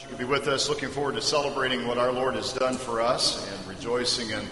You can be with us, looking forward to celebrating what our Lord has done for us and rejoicing in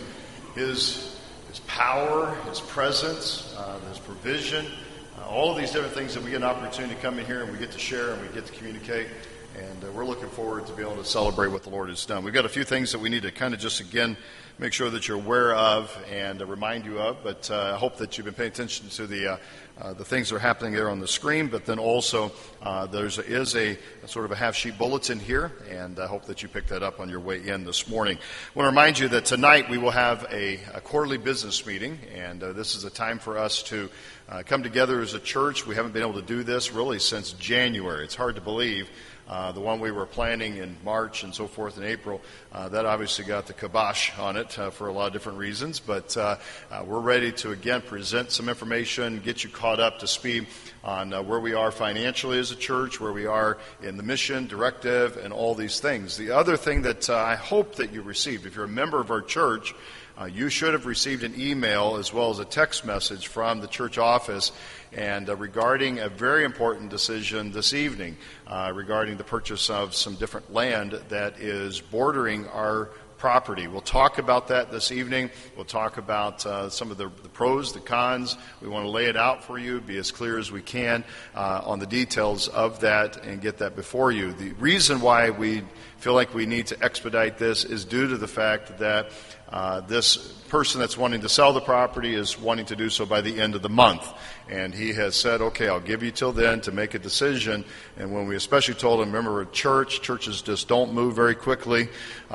His power, His presence, His provision, all of these different things that we get an opportunity to come in here and we get to share and we get to communicate. And we're looking forward to be able to celebrate what the Lord has done. We've got a few things that we need to kind of just, again, make sure that you're aware of and remind you of. But I hope that you've been paying attention to the things that are happening there on the screen. But then also there is a sort of a half-sheet bulletin here, and I hope that you picked that up on your way in this morning. I want to remind you that tonight we will have a quarterly business meeting, and this is a time for us to come together as a church. We haven't been able to do this really since January. It's hard to believe. The one we were planning in March and so forth in April, that obviously got the kibosh on it for a lot of different reasons. But we're ready to, again, present some information, get you caught up to speed on where we are financially as a church, where we are in the mission, directive, and all these things. The other thing that I hope that you received, if you're a member of our church, you should have received an email as well as a text message from the church office and regarding a very important decision this evening regarding the purchase of some different land that is bordering our property. We'll talk about that this evening. We'll talk about some of the pros, the cons. We want to lay it out for you, be as clear as we can on the details of that and get that before you. The reason why we feel like we need to expedite this is due to the fact that this person that's wanting to sell the property is wanting to do so by the end of the month. And he has said, okay, I'll give you till then to make a decision. And when we especially told him, remember, churches just don't move very quickly,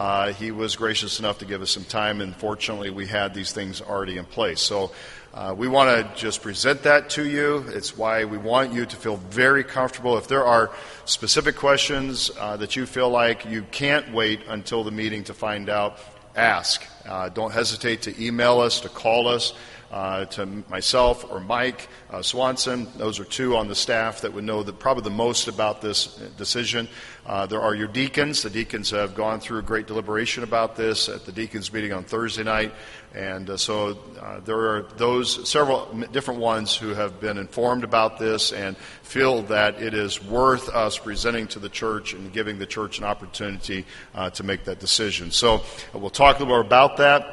he was gracious enough to give us some time. And fortunately, we had these things already in place. So we want to just present that to you. It's why we want you to feel very comfortable. If there are specific questions that you feel like you can't wait until the meeting to find out, ask. Don't hesitate to email us, to call us, to myself or Mike Swanson. Those are two on the staff that would know probably the most about this decision. There are your deacons. The deacons have gone through a great deliberation about this at the deacons meeting on Thursday night. And so there are several different ones who have been informed about this and feel that it is worth us presenting to the church and giving the church an opportunity to make that decision. So we'll talk a little more about that.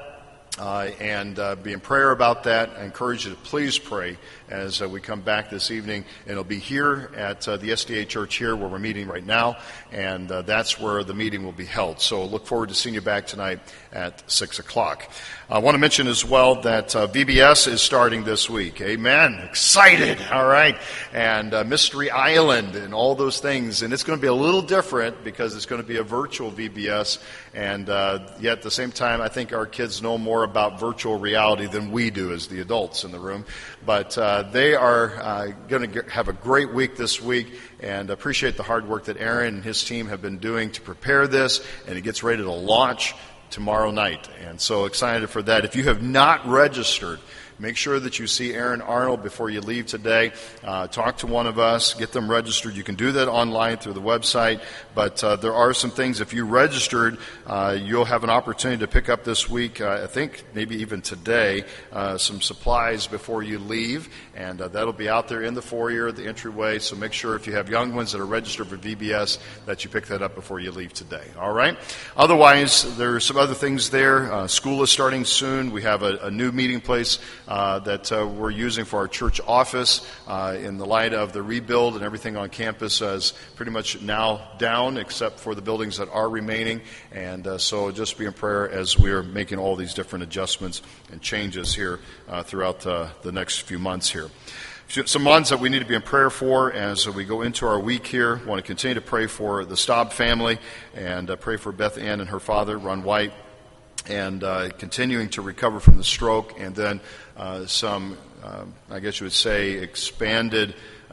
And be in prayer about that. I encourage you to please pray as we come back this evening. And it'll be here at the SDA Church here where we're meeting right now. And that's where the meeting will be held. So look forward to seeing you back tonight at 6 o'clock. I want to mention as well that VBS is starting this week. Amen. Excited. All right. And Mystery Island and all those things. And it's going to be a little different because it's going to be a virtual VBS. And yet at the same time, I think our kids know more about virtual reality than we do as the adults in the room. But they are going to have a great week this week, and appreciate the hard work that Aaron and his team have been doing to prepare this, and it gets ready to launch tomorrow night. And so excited for that. If you have not registered, make sure that you see Aaron Arnold before you leave today. Talk to one of us. Get them registered. You can do that online through the website. But there are some things, if you registered, you'll have an opportunity to pick up this week, I think maybe even today, some supplies before you leave. And that'll be out there in the foyer, the entryway. So make sure if you have young ones that are registered for VBS that you pick that up before you leave today. All right? Otherwise, there's some other things there. School is starting soon. We have a new meeting place that we're using for our church office in the light of the rebuild, and everything on campus is pretty much now down except for the buildings that are remaining. And so just be in prayer as we are making all these different adjustments and changes here throughout the next few months here. Some ones that we need to be in prayer for as we go into our week here. I want to continue to pray for the Staub family and pray for Beth Ann and her father, Ron White, and continuing to recover from the stroke, and then some, I guess you would say, expanded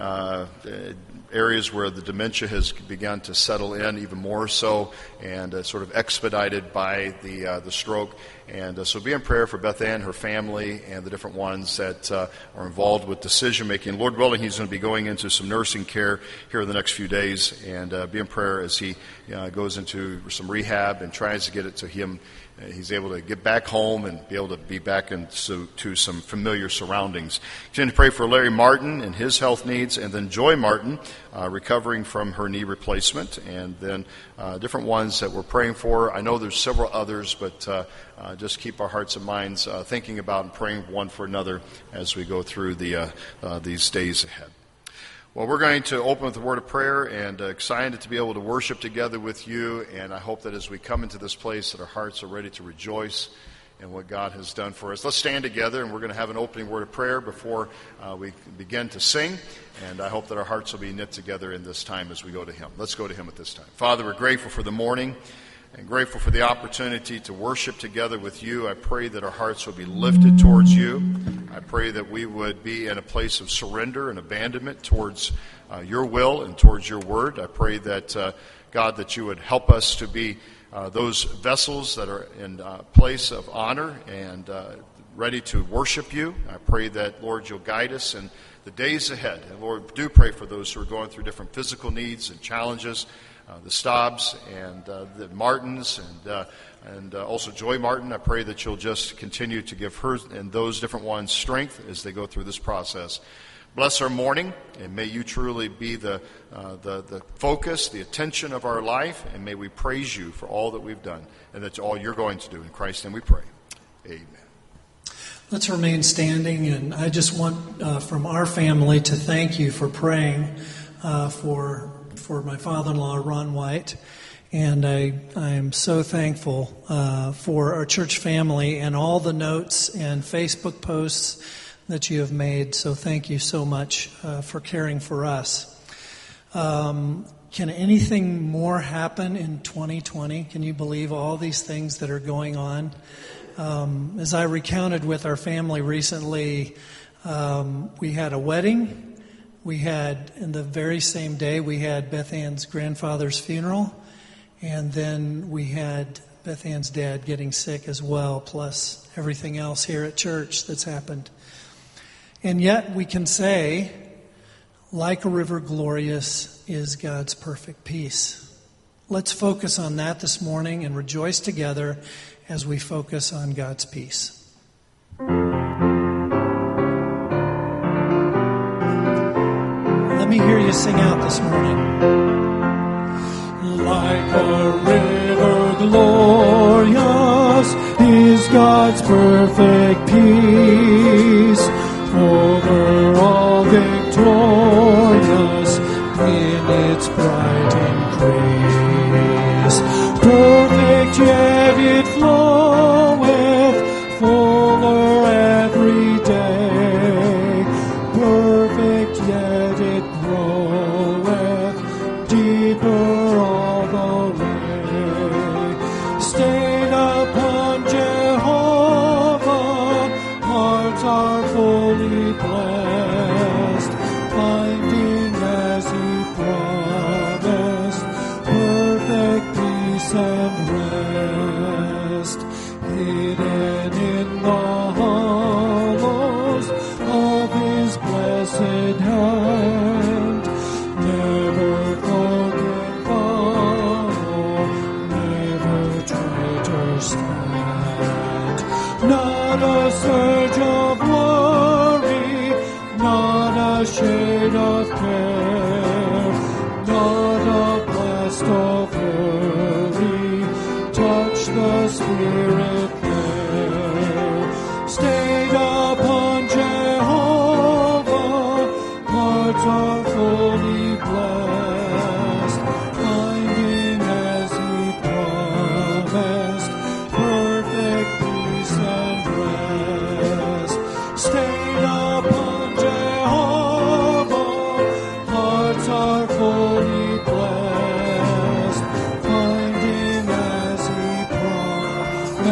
areas where the dementia has begun to settle in even more so, and sort of expedited by the stroke. And so be in prayer for Beth Ann, her family, and the different ones that are involved with decision making. Lord willing, he's going to be going into some nursing care here in the next few days, and be in prayer as he goes into some rehab and tries to get it to him. He's able to get back home and be able to be back into some familiar surroundings. Continue to pray for Larry Martin and his health needs, and then Joy Martin recovering from her knee replacement, and then different ones that we're praying for. I know there's several others, but just keep our hearts and minds thinking about and praying one for another as we go through these days ahead. Well, we're going to open with a word of prayer, and excited to be able to worship together with you, and I hope that as we come into this place that our hearts are ready to rejoice in what God has done for us. Let's stand together, and we're going to have an opening word of prayer before we begin to sing, and I hope that our hearts will be knit together in this time as we go to Him. Let's go to Him at this time. Father, we're grateful for the morning and grateful for the opportunity to worship together with you. I pray that our hearts will be lifted towards you. I pray that we would be in a place of surrender and abandonment towards your will and towards your word. I pray that, God, that you would help us to be those vessels that are in place of honor and ready to worship you. I pray that, Lord, you'll guide us in the days ahead. And, Lord, do pray for those who are going through different physical needs and challenges, the Staubs and the Martins and also Joy Martin. I pray that you'll just continue to give her and those different ones strength as they go through this process. Bless our morning, and may you truly be the focus, the attention of our life, and may we praise you for all that we've done, and that's all you're going to do. In Christ's name we pray. Amen. Let's remain standing, and I just want from our family to thank you for praying for my father-in-law, Ron White. And I am so thankful for our church family and all the notes and Facebook posts that you have made. So thank you so much for caring for us. Can anything more happen in 2020? Can you believe all these things that are going on? As I recounted with our family recently, we had a wedding. We had, in the very same day, we had Beth Ann's grandfather's funeral, and then we had Beth Ann's dad getting sick as well, plus everything else here at church that's happened. And yet we can say, like a river glorious is God's perfect peace. Let's focus on that this morning and rejoice together as we focus on God's peace. Let me hear you sing out this morning. Like a river glorious is God's perfect peace, over all victorious in its bright increase. Perfect yet it floweth, fuller every day. Perfect yet it groweth, deeper all the way. Stayed upon Jehovah, hearts are fully blessed, finding as he promised, perfect peace and rest. Hidden in the hollows of his blessed hand, never forget follow, never traitor stand. Not a surge of worry, not a shade of care, not a blast of hurry, touch the Spirit there. Stayed upon Jehovah, hearts are fully blessed, finding as he promised, perfect peace and rest. Stayed upon Jehovah, hearts are fully blessed, finding as he promised,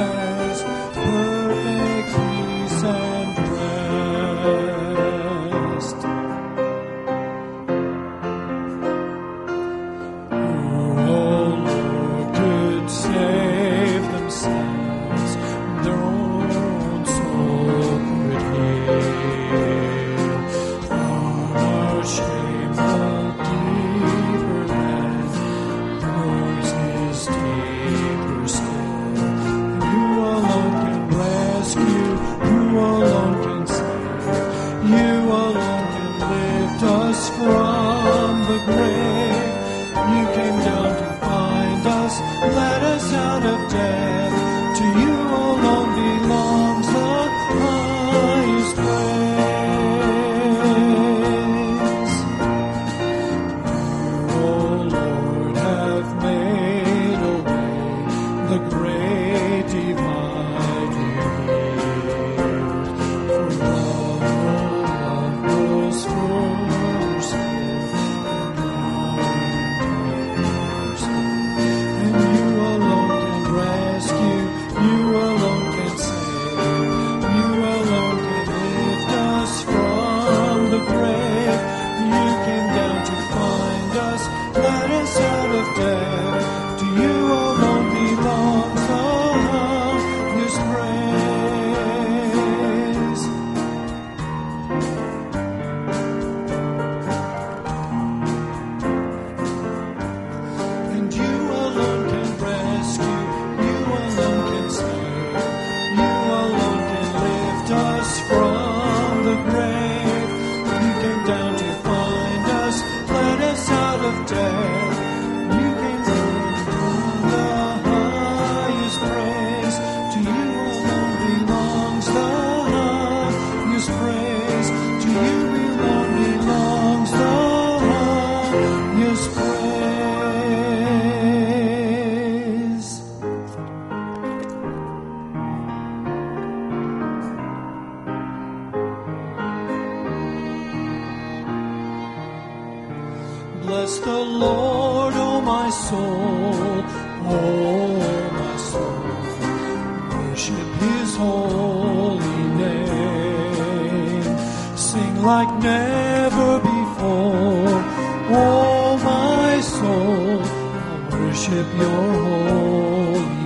soul, oh my soul, worship his holy name. Sing like never before, oh my soul, I'll worship your holy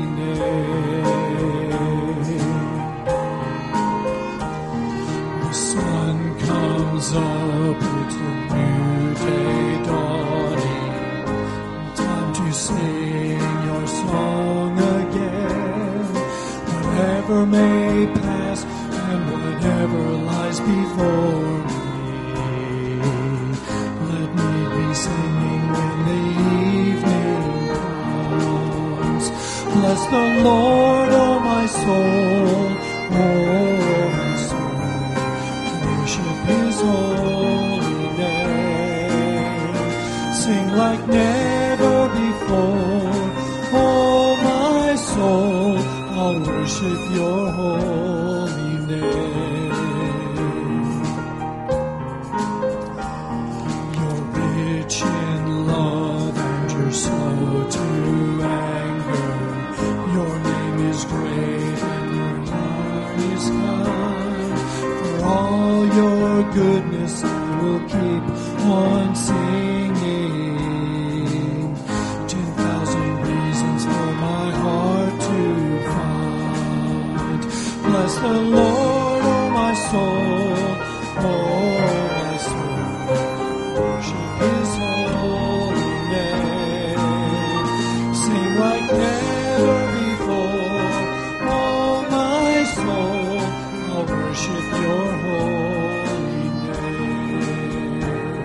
name. The sun comes up, it's a new day dawning, time to sing your song again. Whatever may pass and whatever lies before me, let me be singing when the evening comes. Bless the Lord, oh my soul, oh my soul, worship his holy name. Sing like never before, oh my soul, I'll worship your holy name. You're rich in love and you're slow to anger. Your name is great and your heart is kind. For all your goodness I will keep on singing. 10,000 reasons for my heart to find. Bless the Lord, oh my soul, oh my soul, worship his holy name. Sing like never before, oh my soul, I'll worship your holy name.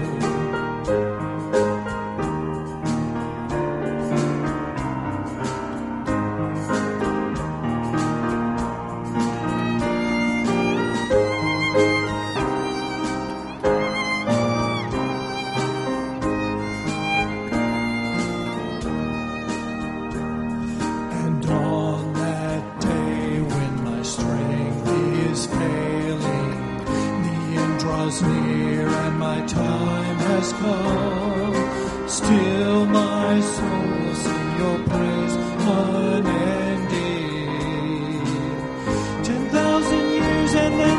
And on that day when my strength is failing, the end draws near and my time has come. Still my soul will sing your praise unending. 10,000 years and then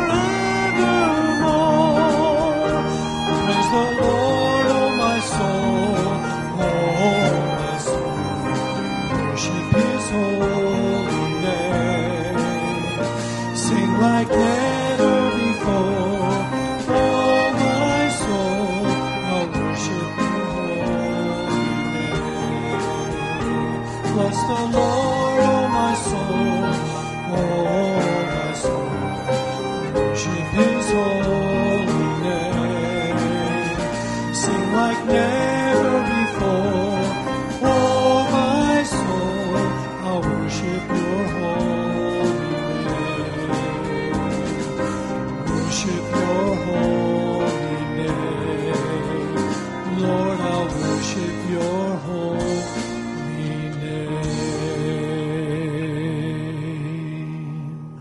forevermore. Praise the Lord, oh my soul, oh my soul, worship his holy name. Sing like never before, oh my soul, I'll worship your holy name. Bless the Lord, oh my soul, oh my soul, worship his holy name. Sing like never before, oh my soul, I'll worship your holy name. Worship your holy name. Lord, I'll worship your holy name.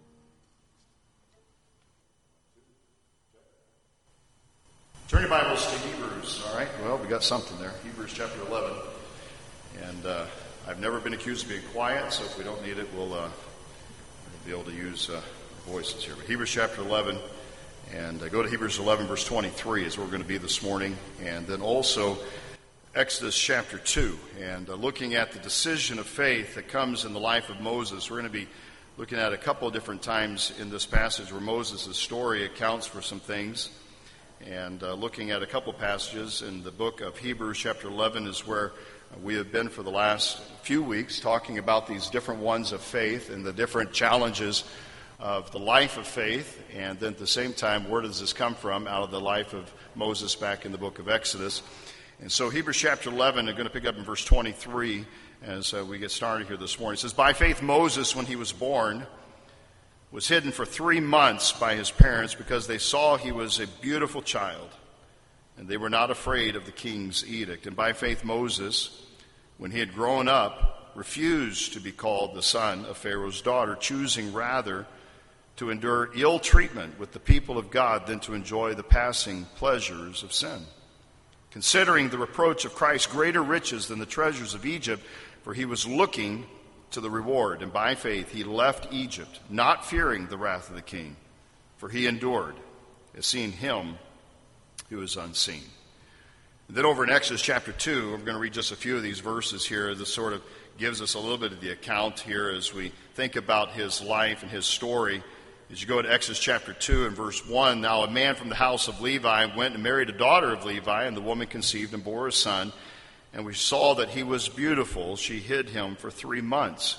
Turn your Bibles to Hebrews, all right? Well, we got something there. Hebrews chapter 11. And I've never been accused of being quiet, so if we don't need it, we'll be able to use voices here. But Hebrews chapter 11, and go to Hebrews 11, verse 23 is where we're going to be this morning. And then also Exodus chapter 2, and looking at the decision of faith that comes in the life of Moses. We're going to be looking at a couple of different times in this passage where Moses' story accounts for some things. And looking at a couple passages in the book of Hebrews chapter 11 is where we have been for the last few weeks, talking about these different ones of faith and the different challenges of the life of faith. And then at the same time, where does this come from? Out of the life of Moses back in the book of Exodus. And so Hebrews chapter 11, I'm going to pick up in verse 23 as we get started here this morning. It says, "By faith Moses, when he was born, was hidden for 3 months by his parents because they saw he was a beautiful child, and they were not afraid of the king's edict. And by faith Moses, when he had grown up, refused to be called the son of Pharaoh's daughter, choosing rather to endure ill treatment with the people of God than to enjoy the passing pleasures of sin. considering the reproach of Christ greater riches than the treasures of Egypt, for he was looking to the reward. And by faith he left Egypt, not fearing the wrath of the king, for he endured, as seeing him who is unseen. And then over in Exodus chapter 2, we're going to read just a few of these verses here. This sort of gives us a little bit of the account here as we think about his life and his story. As you go to Exodus chapter 2 and verse 1, now a man from the house of Levi went and married a daughter of Levi, and the woman conceived and bore a son. And we saw that he was beautiful. She hid him for 3 months.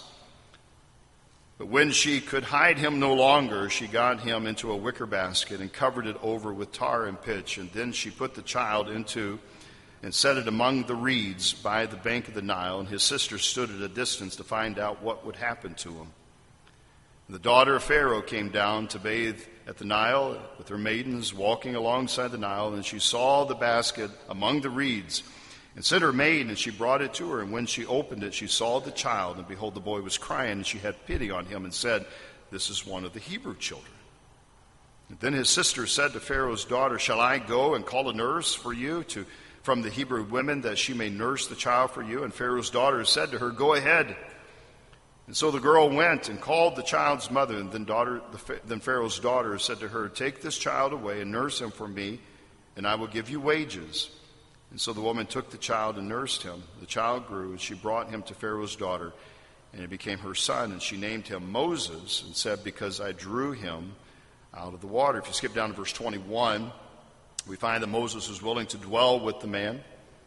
But when she could hide him no longer, she got him into a wicker basket and covered it over with tar and pitch. And then she put the child into and set it among the reeds by the bank of the Nile. And his sister stood at a distance to find out what would happen to him. And the daughter of Pharaoh came down to bathe at the Nile with her maidens walking alongside the Nile. And she saw the basket among the reeds and sent her maid, and she brought it to her. And when she opened it, she saw the child, and behold, the boy was crying. And she had pity on him and said, "This is one of the Hebrew children." And then his sister said to Pharaoh's daughter, "Shall I go and call a nurse for you from the Hebrew women, that she may nurse the child for you?" And Pharaoh's daughter said to her, "Go ahead." And so the girl went and called the child's mother. And then Pharaoh's daughter said to her, "Take this child away and nurse him for me, and I will give you wages." And so the woman took the child and nursed him. The child grew, and she brought him to Pharaoh's daughter, and it became her son. And she named him Moses, and said, "Because I drew him out of the water." If you skip down to verse 21, we find that Moses was willing to dwell with the man.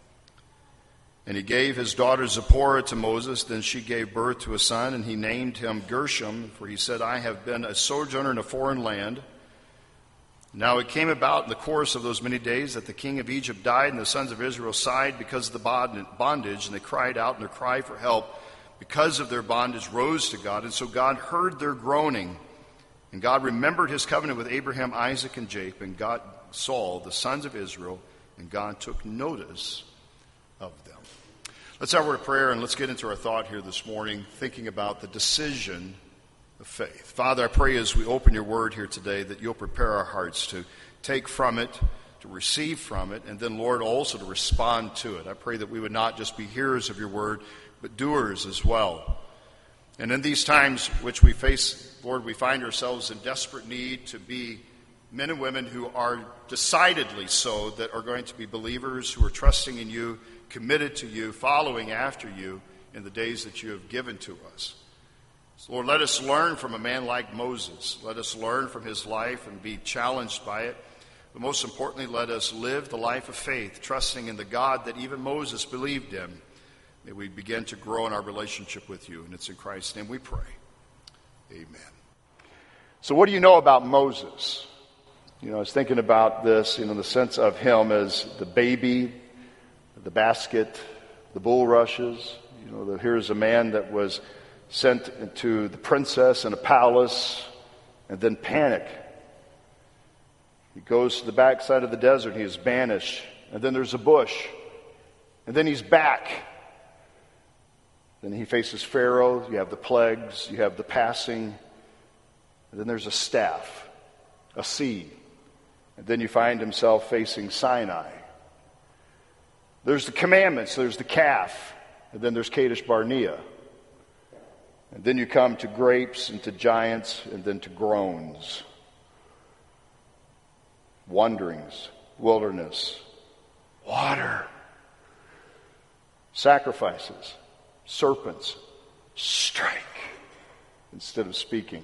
And he gave his daughter Zipporah to Moses. Then she gave birth to a son, and he named him Gershom, for he said, "I have been a sojourner in a foreign land." Now it came about in the course of those many days that the king of Egypt died, and the sons of Israel sighed because of the bondage, and they cried out, and their cry for help because of their bondage rose to God. And so God heard their groaning, and God remembered his covenant with Abraham, Isaac, and Jacob, and God saw the sons of Israel, and God took notice of them. Let's have a word of prayer, and let's get into our thought here this morning, thinking about the decision of faith. Father, I pray as we open your word here today that you'll prepare our hearts to take from it, to receive from it, and then, Lord, also to respond to it. I pray that we would not just be hearers of your word, but doers as well. And in these times which we face, Lord, we find ourselves in desperate need to be men and women who are decidedly so, that are going to be believers who are trusting in you, committed to you, following after you in the days that you have given to us. So Lord, let us learn from a man like Moses. Let us learn from his life and be challenged by it. But most importantly, let us live the life of faith, trusting in the God that even Moses believed in. May we begin to grow in our relationship with you. And it's in Christ's name we pray. Amen. So what do you know about Moses? I was thinking about this, the sense of him as the baby, the basket, the bulrushes. Here's a man that was sent to the princess in a palace, and then panic. He goes to the backside of the desert. He is banished. And then there's a bush. And then he's back. Then he faces Pharaoh. You have the plagues. You have the passing. And then there's a staff, a sea. And then you find himself facing Sinai. There's the commandments. There's the calf. And then there's Kadesh Barnea. And then you come to grapes and to giants and then to groans. Wanderings, wilderness, water, sacrifices, serpents, strike instead of speaking.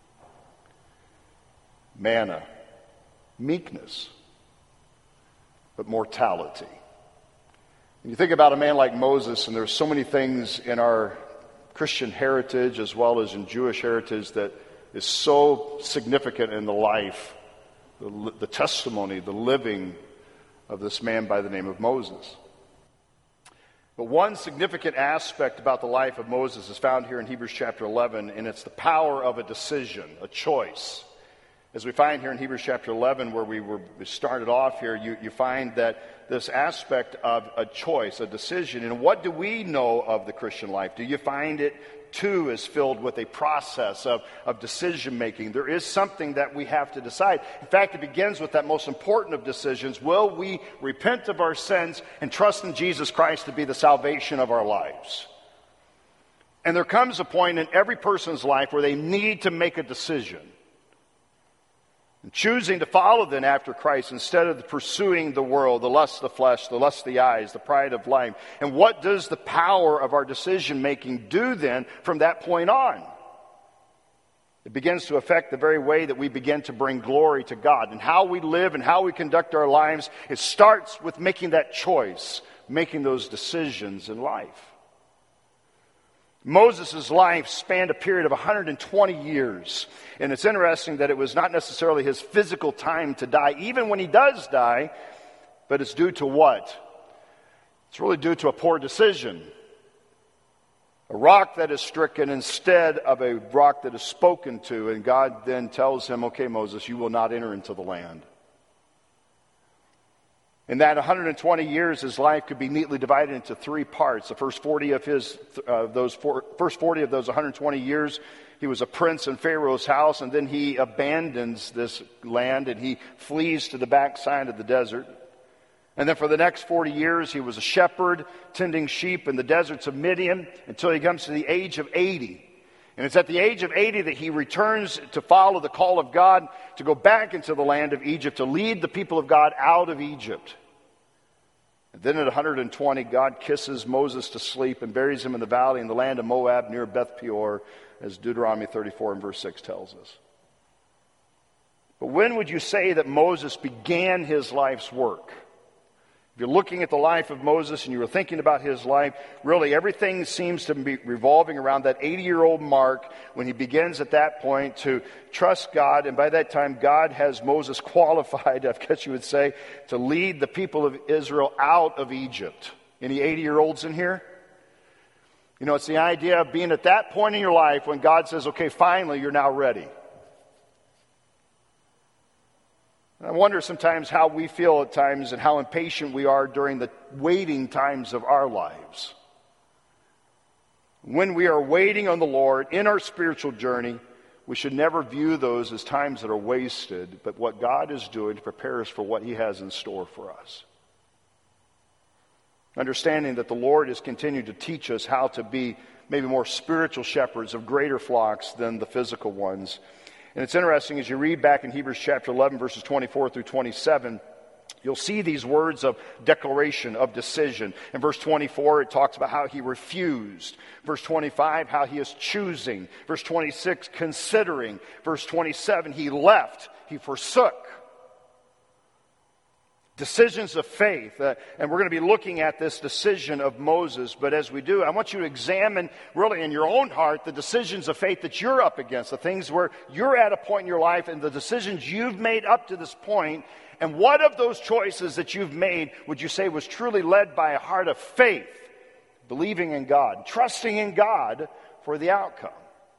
Manna, meekness, but mortality. And you think about a man like Moses, and there's so many things in our Christian heritage as well as in Jewish heritage that is so significant in the life, the testimony, the living of this man by the name of Moses. But one significant aspect about the life of Moses is found here in Hebrews chapter 11, and it's the power of a decision, a choice. As we find here in Hebrews chapter 11, where we started off here, you find that this aspect of a choice, a decision. And what do we know of the Christian life? Do you find it, too, is filled with a process of decision-making? There is something that we have to decide. In fact, it begins with that most important of decisions. Will we repent of our sins and trust in Jesus Christ to be the salvation of our lives? And there comes a point in every person's life where they need to make a decision. And choosing to follow then after Christ instead of pursuing the world, the lust of the flesh, the lust of the eyes, the pride of life. And what does the power of our decision making do then from that point on? It begins to affect the very way that we begin to bring glory to God. And how we live and how we conduct our lives, it starts with making that choice, making those decisions in life. Moses' life spanned a period of 120 years. And it's interesting that it was not necessarily his physical time to die, even when he does die, but it's due to what? It's really due to a poor decision. A rock that is stricken instead of a rock that is spoken to, and God then tells him, okay, Moses, you will not enter into the land. In that 120 years, his life could be neatly divided into three parts. The first 40 of those 120 years, he was a prince in Pharaoh's house, and then he abandons this land and he flees to the backside of the desert. And then for the next 40 years, he was a shepherd tending sheep in the deserts of Midian until he comes to the age of 80. And it's at the age of 80 that he returns to follow the call of God to go back into the land of Egypt, to lead the people of God out of Egypt. And then at 120, God kisses Moses to sleep and buries him in the valley in the land of Moab near Beth Peor, as Deuteronomy 34 and verse 6 tells us. But when would you say that Moses began his life's work? If you're looking at the life of Moses and you were thinking about his life, really everything seems to be revolving around that 80-year-old mark when he begins at that point to trust God. And by that time, God has Moses qualified, I guess you would say, to lead the people of Israel out of Egypt. Any 80-year-olds in here? You know, it's the idea of being at that point in your life when God says, okay, finally, you're now ready. I wonder sometimes how we feel at times and how impatient we are during the waiting times of our lives. When we are waiting on the Lord in our spiritual journey, we should never view those as times that are wasted, but what God is doing to prepare us for what He has in store for us. Understanding that the Lord has continued to teach us how to be maybe more spiritual shepherds of greater flocks than the physical ones. And it's interesting, as you read back in Hebrews chapter 11, verses 24 through 27, you'll see these words of declaration, of decision. In verse 24, it talks about how he refused. Verse 25, how he is choosing. Verse 26, considering. Verse 27, he left, he forsook. Decisions of faith, and we're going to be looking at this decision of Moses, but as we do, I want you to examine really in your own heart the decisions of faith that you're up against, the things where you're at a point in your life and the decisions you've made up to this point, and what of those choices that you've made would you say was truly led by a heart of faith, believing in God, trusting in God for the outcome?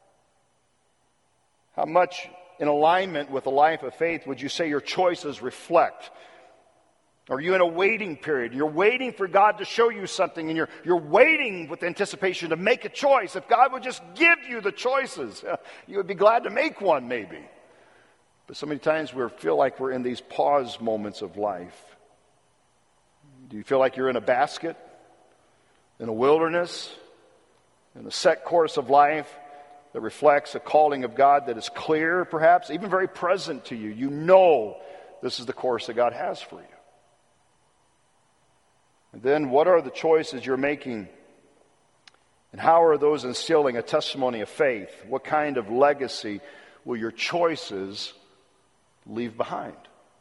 How much in alignment with a life of faith would you say your choices reflect? Are you in a waiting period? You're waiting for God to show you something, and you're waiting with anticipation to make a choice. If God would just give you the choices, you would be glad to make one maybe. But so many times we feel like we're in these pause moments of life. Do you feel like you're in a basket, in a wilderness, in a set course of life that reflects a calling of God that is clear, perhaps, even very present to you? You know this is the course that God has for you. And then what are the choices you're making? And how are those instilling a testimony of faith? What kind of legacy will your choices leave behind?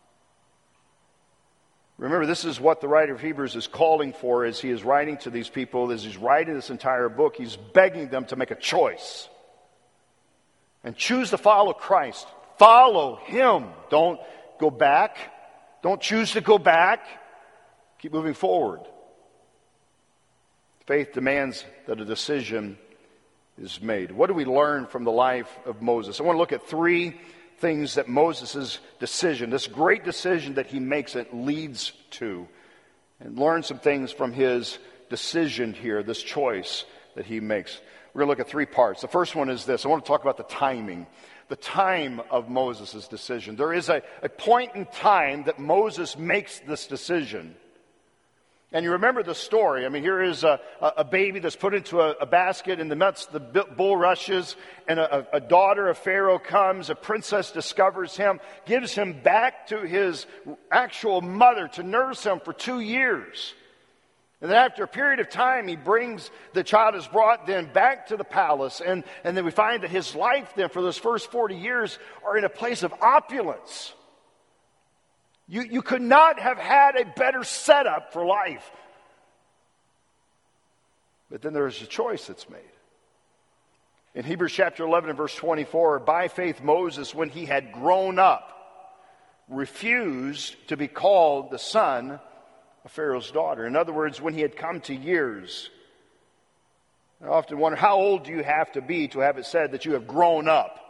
Remember, this is what the writer of Hebrews is calling for as he is writing to these people, as he's writing this entire book. He's begging them to make a choice and choose to follow Christ. Follow Him. Don't go back. Don't choose to go back. Keep moving forward. Faith demands that a decision is made. What do we learn from the life of Moses? I want to look at three things that Moses' decision, this great decision that he makes, it leads to. And learn some things from his decision here, this choice that he makes. We're going to look at 3 parts. The first one is this. I want to talk about the timing. The time of Moses' decision. There is a point in time that Moses makes this decision. And you remember the story. I mean, here is a baby that's put into a basket in the midst of the bulrushes, and a daughter of Pharaoh comes, a princess discovers him, gives him back to his actual mother to nurse him for 2 years. And then after a period of time, the child is brought then back to the palace, and then we find that his life then for those first 40 years are in a place of opulence. You could not have had a better setup for life. But then there's a choice that's made. In Hebrews chapter 11 and verse 24, by faith Moses, when he had grown up, refused to be called the son of Pharaoh's daughter. In other words, when he had come to years. I often wonder, how old do you have to be to have it said that you have grown up?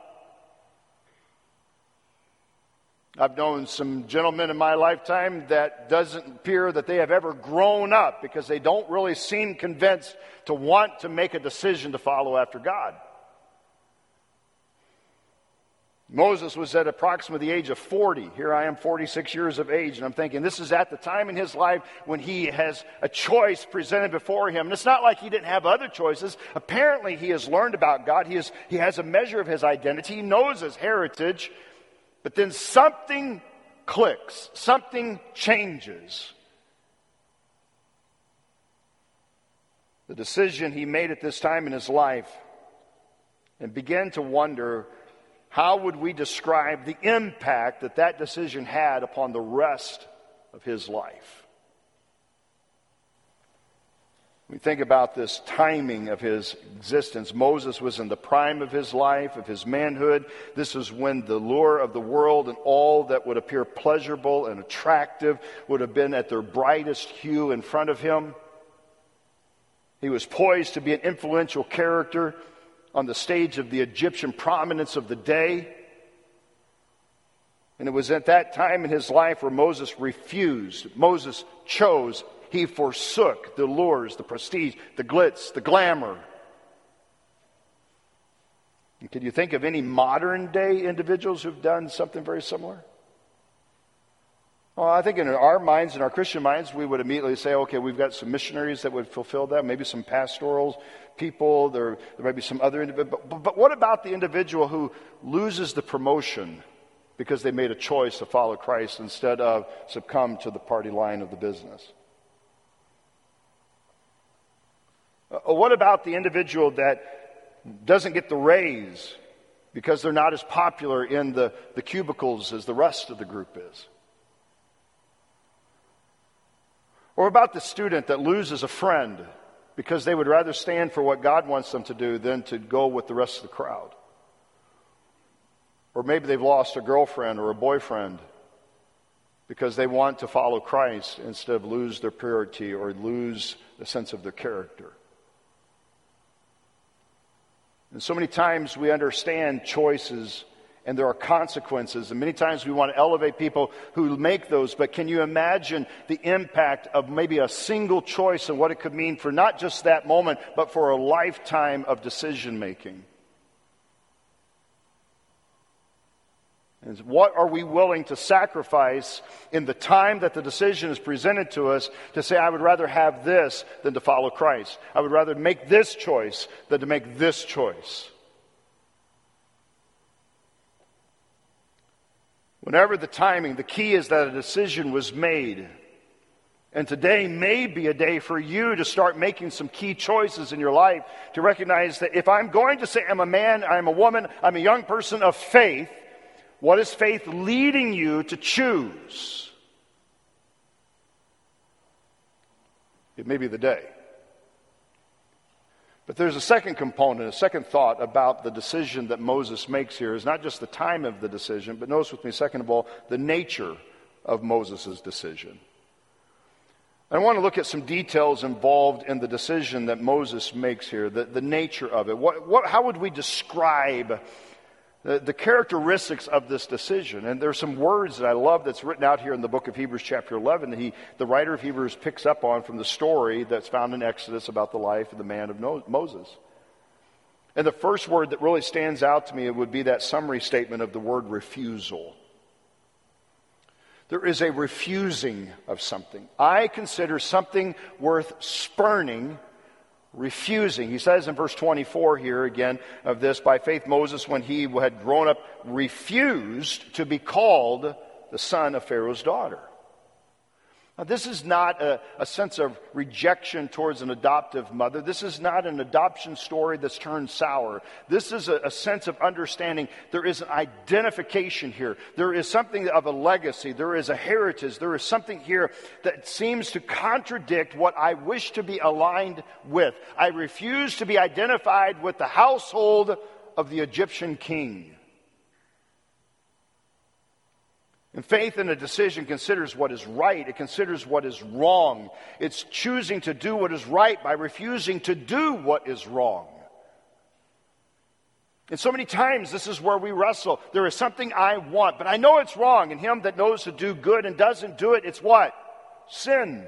I've known some gentlemen in my lifetime that doesn't appear that they have ever grown up because they don't really seem convinced to want to make a decision to follow after God. Moses was at approximately the age of 40. Here I am, 46 years of age, and I'm thinking this is at the time in his life when he has a choice presented before him. And it's not like he didn't have other choices. Apparently he has learned about God. He has a measure of his identity. He knows his heritage. But then something clicks, something changes. The decision he made at this time in his life, and began to wonder, how would we describe the impact that that decision had upon the rest of his life? We think about this timing of his existence. Moses was in the prime of his life, of his manhood. This is when the lure of the world and all that would appear pleasurable and attractive would have been at their brightest hue in front of him. He was poised to be an influential character on the stage of the Egyptian prominence of the day. And it was at that time in his life where Moses chose. He forsook the lures, the prestige, the glitz, the glamour. And can you think of any modern day individuals who've done something very similar? Well, I think in our minds, in our Christian minds, we would immediately say, okay, we've got some missionaries that would fulfill that, maybe some pastoral people, there might be some other individual. But what about the individual who loses the promotion because they made a choice to follow Christ instead of succumb to the party line of the business? What about the individual that doesn't get the raise because they're not as popular in the cubicles as the rest of the group is? Or about the student that loses a friend because they would rather stand for what God wants them to do than to go with the rest of the crowd? Or maybe they've lost a girlfriend or a boyfriend because they want to follow Christ instead of lose their purity or lose the sense of their character. And so many times we understand choices and there are consequences. And many times we want to elevate people who make those. But can you imagine the impact of maybe a single choice and what it could mean for not just that moment, but for a lifetime of decision making? And what are we willing to sacrifice in the time that the decision is presented to us to say, I would rather have this than to follow Christ. I would rather make this choice than to make this choice. Whenever the timing, the key is that a decision was made. And today may be a day for you to start making some key choices in your life, to recognize that if I'm going to say I'm a man, I'm a woman, I'm a young person of faith, what is faith leading you to choose? It may be the day. But there's a second component, a second thought about the decision that Moses makes here. Is not just the time of the decision, but notice with me, second of all, the nature of Moses' decision. I want to look at some details involved in the decision that Moses makes here, the nature of it. How would we describe the characteristics of this decision. And there's some words that I love that's written out here in the book of Hebrews chapter 11 that the writer of Hebrews picks up on from the story that's found in Exodus about the life of the man of Moses. And the first word that really stands out to me would be that summary statement of the word refusal. There is a refusing of something. I consider something worth spurning refusing. He says in verse 24 here again of this, by faith Moses, when he had grown up, refused to be called the son of Pharaoh's daughter. Now, this is not a sense of rejection towards an adoptive mother. This is not an adoption story that's turned sour. This is a sense of understanding there is an identification here. There is something of a legacy. There is a heritage. There is something here that seems to contradict what I wish to be aligned with. I refuse to be identified with the household of the Egyptian king. And faith in a decision considers what is right. It considers what is wrong. It's choosing to do what is right by refusing to do what is wrong. And so many times this is where we wrestle. There is something I want, but I know it's wrong. And him that knows to do good and doesn't do it, it's what? Sin.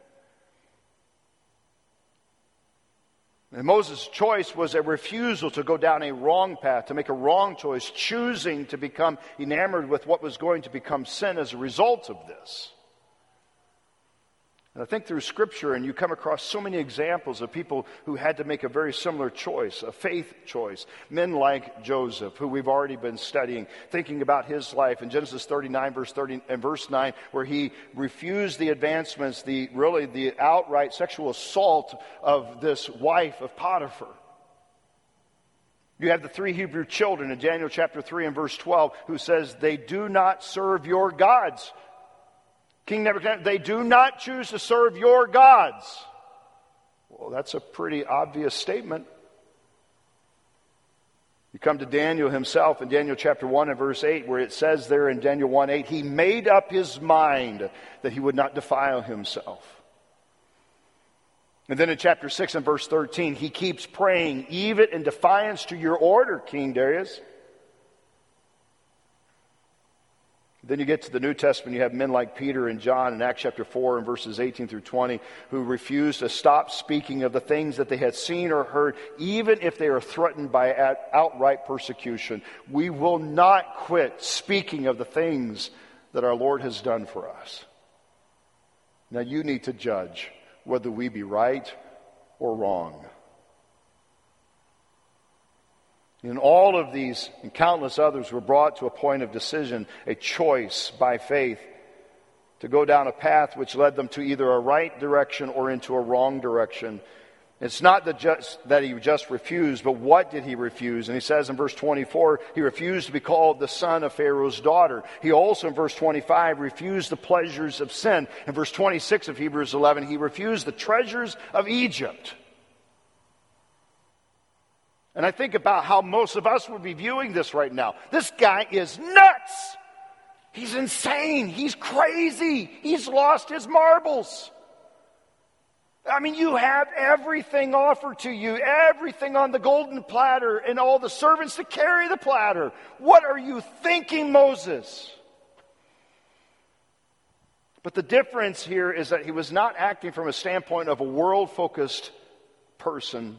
And Moses' choice was a refusal to go down a wrong path, to make a wrong choice, choosing to become enamored with what was going to become sin as a result of this. And I think through Scripture, and you come across so many examples of people who had to make a very similar choice, a faith choice. Men like Joseph, who we've already been studying, thinking about his life in Genesis 39, verse 9, where he refused the advancements, the outright sexual assault of this wife of Potiphar. You have the 3 Hebrew children in Daniel chapter 3 and verse 12, who says, they do not serve your gods. King Nebuchadnezzar, they do not choose to serve your gods. Well, that's a pretty obvious statement. You come to Daniel himself in Daniel chapter 1 and verse 8, where it says there in Daniel 1:8, he made up his mind that he would not defile himself. And then in chapter 6 and verse 13, he keeps praying, even in defiance to your order, King Darius. Then you get to the New Testament, you have men like Peter and John in Acts chapter 4 and verses 18 through 20 who refuse to stop speaking of the things that they had seen or heard, even if they are threatened by outright persecution. We will not quit speaking of the things that our Lord has done for us. Now you need to judge whether we be right or wrong. And all of these and countless others were brought to a point of decision, a choice by faith to go down a path which led them to either a right direction or into a wrong direction. It's not that he just refused, but what did he refuse? And he says in verse 24, he refused to be called the son of Pharaoh's daughter. He also in verse 25 refused the pleasures of sin. In verse 26 of Hebrews 11, he refused the treasures of Egypt. And I think about how most of us would be viewing this right now. This guy is nuts. He's insane. He's crazy. He's lost his marbles. I mean, you have everything offered to you, everything on the golden platter, and all the servants to carry the platter. What are you thinking, Moses? But the difference here is that he was not acting from a standpoint of a world-focused person.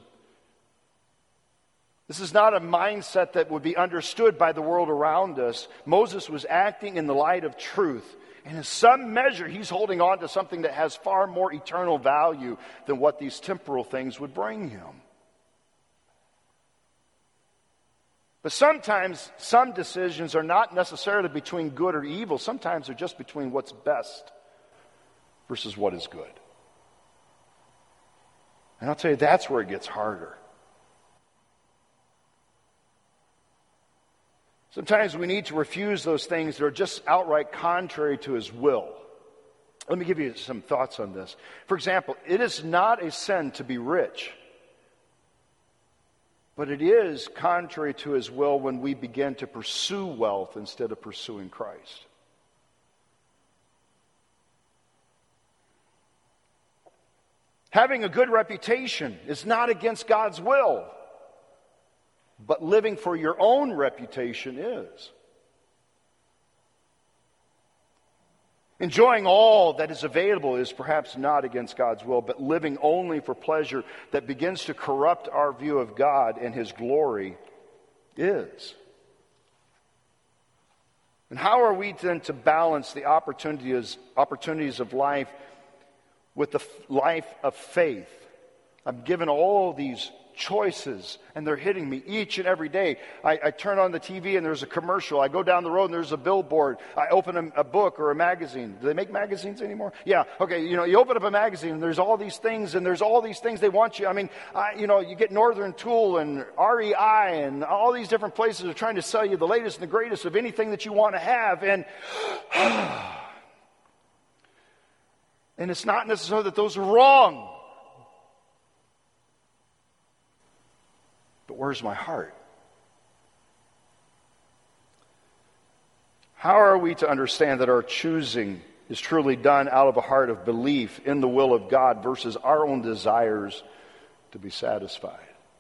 This is not a mindset that would be understood by the world around us. Moses was acting in the light of truth. And in some measure, he's holding on to something that has far more eternal value than what these temporal things would bring him. But sometimes some decisions are not necessarily between good or evil. Sometimes they're just between what's best versus what is good. And I'll tell you, that's where it gets harder. Sometimes we need to refuse those things that are just outright contrary to his will. Let me give you some thoughts on this. For example, it is not a sin to be rich. But it is contrary to his will when we begin to pursue wealth instead of pursuing Christ. Having a good reputation is not against God's will. but living for your own reputation is. Enjoying all that is available is perhaps not against God's will, but living only for pleasure that begins to corrupt our view of God and His glory is. And how are we then to balance the opportunities of life with the life of faith? I'm given all these choices, and they're hitting me each and every day. I turn on the TV and there's a commercial. I go down the road and there's a billboard. I open a book or a magazine. Do they make magazines anymore? Yeah. Okay. You open up a magazine and there's all these things, and there's all these things they want you. I mean, you get Northern Tool and REI and all these different places are trying to sell you the latest and the greatest of anything that you want to have. And it's not necessarily that those are wrong. But where's my heart? How are we to understand that our choosing is truly done out of a heart of belief in the will of God versus our own desires to be satisfied?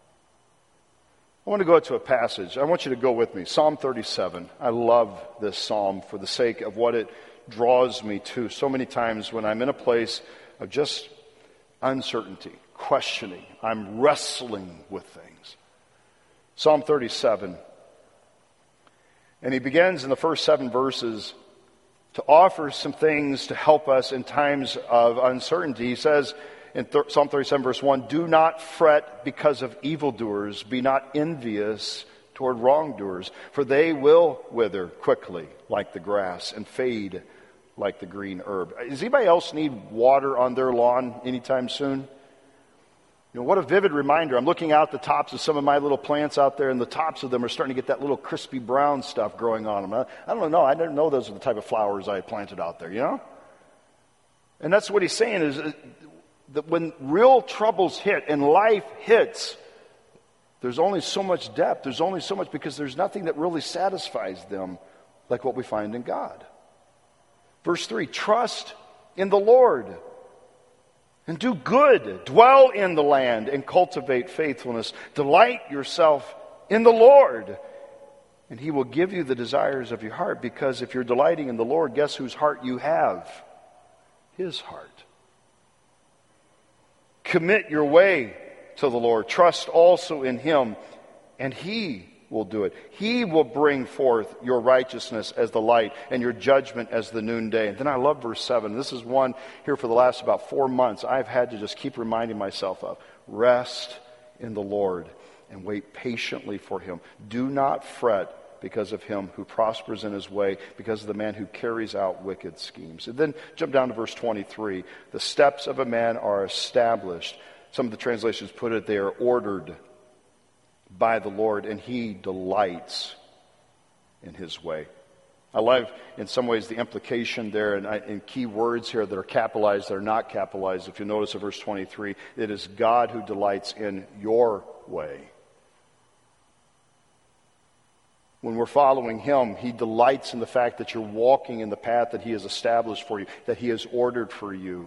I want to go to a passage. I want you to go with me. Psalm 37. I love this psalm for the sake of what it draws me to so many times when I'm in a place of just uncertainty, questioning. I'm wrestling with things. Psalm 37. And he begins in the first 7 verses to offer some things to help us in times of uncertainty. He says in Psalm 37 verse 1, "Do not fret because of evildoers, be not envious toward wrongdoers, for they will wither quickly like the grass and fade like the green herb." Does anybody else need water on their lawn anytime soon? What a vivid reminder. I'm looking out the tops of some of my little plants out there, and the tops of them are starting to get that little crispy brown stuff growing on them. I don't know. I didn't know those were the type of flowers I had planted out there, And that's what he's saying is that when real troubles hit and life hits, there's only so much depth. There's only so much because there's nothing that really satisfies them like what we find in God. Verse 3, "Trust in the Lord and do good. Dwell in the land and cultivate faithfulness. Delight yourself in the Lord, and He will give you the desires of your heart." Because if you're delighting in the Lord, guess whose heart you have? His heart. Commit your way to the Lord. Trust also in Him, and He will do it. He will bring forth your righteousness as the light and your judgment as the noonday. And then I love verse 7. This is one here for the last about 4 months I've had to just keep reminding myself of. "Rest in the Lord and wait patiently for Him. Do not fret because of him who prospers in his way, because of the man who carries out wicked schemes." And then jump down to verse 23. "The steps of a man are established." Some of the translations put it, they are ordered by the Lord, and He delights in His way. I love, in some ways, the implication there and key words here that are capitalized, that are not capitalized. If you notice in verse 23, it is God who delights in your way. When we're following Him, He delights in the fact that you're walking in the path that He has established for you, that He has ordered for you.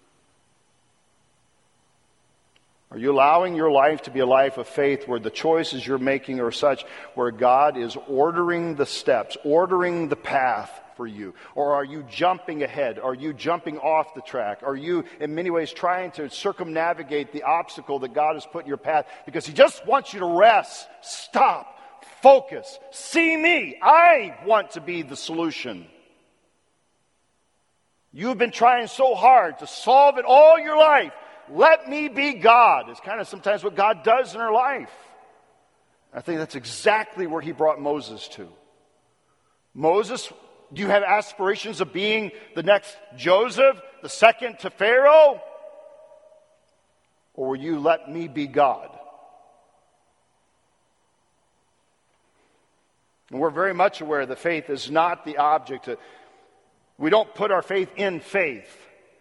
Are you allowing your life to be a life of faith where the choices you're making are such where God is ordering the steps, ordering the path for you? Or are you jumping ahead? Are you jumping off the track? Are you, in many ways, trying to circumnavigate the obstacle that God has put in your path because He just wants you to rest, stop, focus, see me. I want to be the solution. You've been trying so hard to solve it all your life. Let me be God. It's kind of sometimes what God does in our life. I think that's exactly where He brought Moses to. Moses, do you have aspirations of being the next Joseph, the second to Pharaoh? Or will you let me be God? And we're very much aware that faith is not the object. We don't put our faith in faith.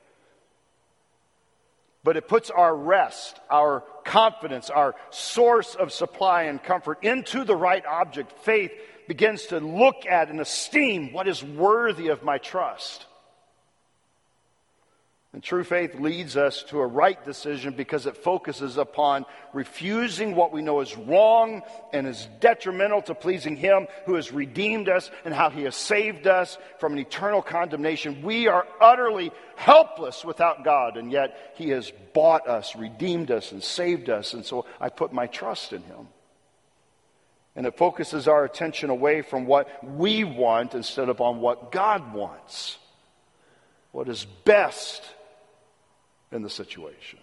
But it puts our rest, our confidence, our source of supply and comfort into the right object. Faith begins to look at and esteem what is worthy of my trust. And true faith leads us to a right decision because it focuses upon refusing what we know is wrong and is detrimental to pleasing Him who has redeemed us and how He has saved us from an eternal condemnation. We are utterly helpless without God, and yet He has bought us, redeemed us, and saved us. And so I put my trust in Him. And it focuses our attention away from what we want instead of on what God wants. What is best in the situation.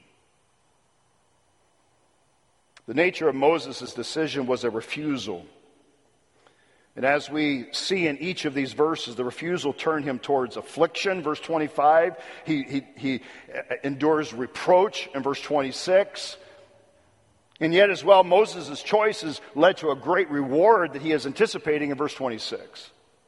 The nature of Moses' decision was a refusal. And as we see in each of these verses, the refusal turned him towards affliction. Verse 25, he endures reproach in verse 26. And yet as well, Moses' choices led to a great reward that he is anticipating in verse 26.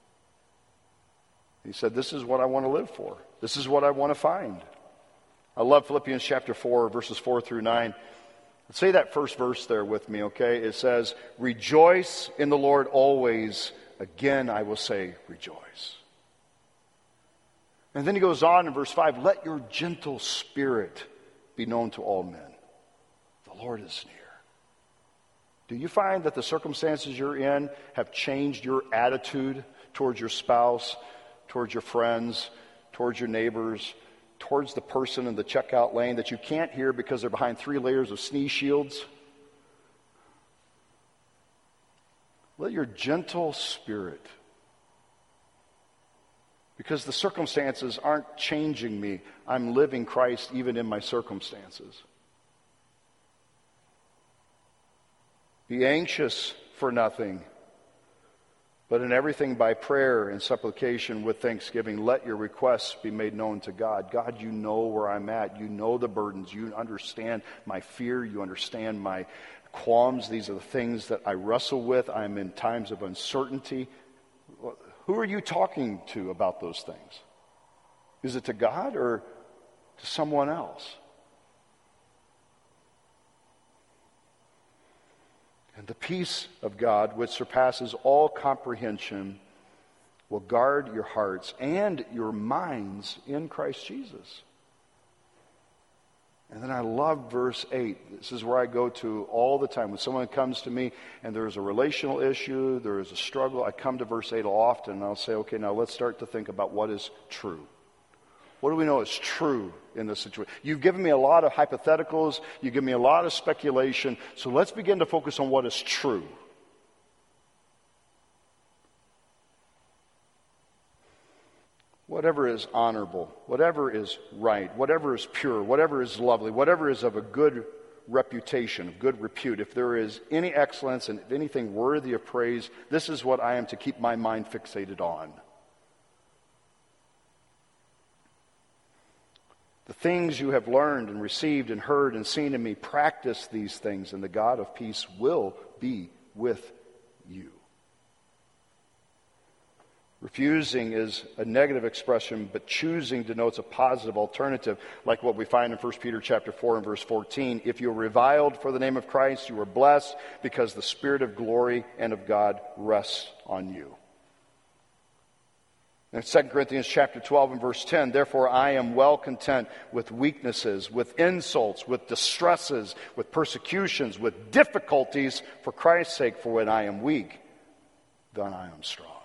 He said, this is what I want to live for. This is what I want to find. I love Philippians chapter 4, verses 4 through 9. Let's say that first verse there with me, okay? It says, rejoice in the Lord always. Again, I will say, rejoice. And then he goes on in verse 5, let your gentle spirit be known to all men. The Lord is near. Do you find that the circumstances you're in have changed your attitude towards your spouse, towards your friends, towards your neighbors, towards the person in the checkout lane that you can't hear because they're behind 3 layers of sneeze shields? Let your gentle spirit, because the circumstances aren't changing me. I'm living Christ even in my circumstances. Be anxious for nothing, but in everything by prayer and supplication with thanksgiving, let your requests be made known to God. God, you know where I'm at. You know the burdens. You understand my fear. You understand my qualms. These are the things that I wrestle with. I'm in times of uncertainty. Who are you talking to about those things? Is it to God or to someone else? And the peace of God, which surpasses all comprehension, will guard your hearts and your minds in Christ Jesus. And then I love verse 8. This is where I go to all the time. When someone comes to me and there's a relational issue, there is a struggle, I come to verse 8 often and I'll say, okay, now let's start to think about what is true. What do we know is true in this situation? You've given me a lot of hypotheticals. You've given me a lot of speculation. So let's begin to focus on what is true. Whatever is honorable, whatever is right, whatever is pure, whatever is lovely, whatever is of a good reputation, of good repute, if there is any excellence and if anything worthy of praise, this is what I am to keep my mind fixated on. The things you have learned and received and heard and seen in me, practice these things, and the God of peace will be with you. Refusing is a negative expression, but choosing denotes a positive alternative, like what we find in 1 Peter chapter 4 and verse 14. If you are reviled for the name of Christ, you are blessed because the Spirit of glory and of God rests on you. In 2 Corinthians chapter 12 and verse 10, therefore I am well content with weaknesses, with insults, with distresses, with persecutions, with difficulties for Christ's sake. For when I am weak, then I am strong.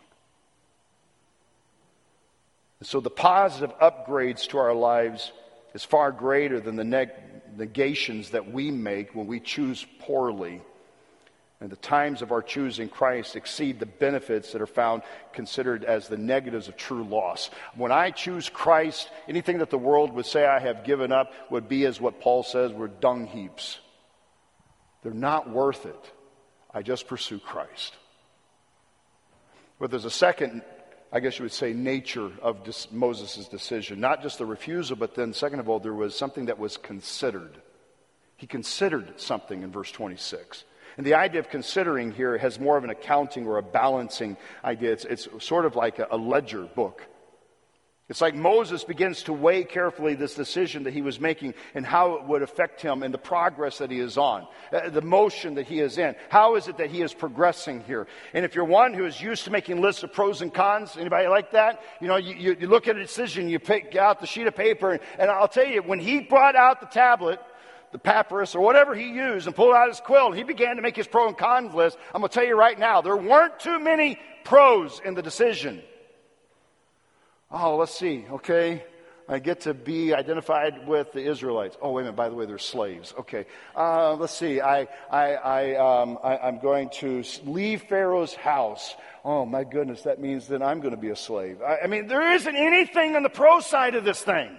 And so the positive upgrades to our lives is far greater than the negations that we make when we choose poorly. And the times of our choosing Christ exceed the benefits that are found considered as the negatives of true loss. When I choose Christ, anything that the world would say I have given up would be, as what Paul says, we're dung heaps. They're not worth it. I just pursue Christ. But there's a second, I guess you would say, nature of Moses' decision. Not just the refusal, but then second of all, there was something that was considered. He considered something in verse 26. And the idea of considering here has more of an accounting or a balancing idea. It's sort of like a ledger book. It's like Moses begins to weigh carefully this decision that he was making and how it would affect him and the progress that he is on, the motion that he is in. How is it that he is progressing here? And if you're one who is used to making lists of pros and cons, anybody like that? You know, you look at a decision, you pick out the sheet of paper, and I'll tell you, when he brought out the tablet, the papyrus, or whatever he used, and pulled out his quill, and he began to make his pro and cons list, I'm going to tell you right now, there weren't too many pros in the decision. Oh, let's see, okay. I get to be identified with the Israelites. Oh, wait a minute, by the way, they're slaves. Okay, let's see. I'm going to leave Pharaoh's house. Oh, my goodness, that means that I'm going to be a slave. I mean, there isn't anything on the pro side of this thing.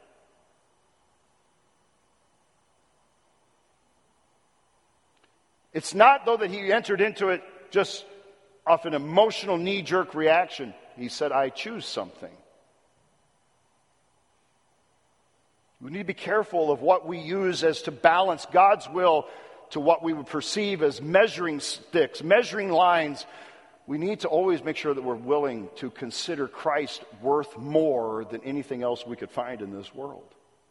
It's not, though, that he entered into it just off an emotional knee-jerk reaction. He said, I choose something. We need to be careful of what we use as to balance God's will to what we would perceive as measuring sticks, measuring lines. We need to always make sure that we're willing to consider Christ worth more than anything else we could find in this world.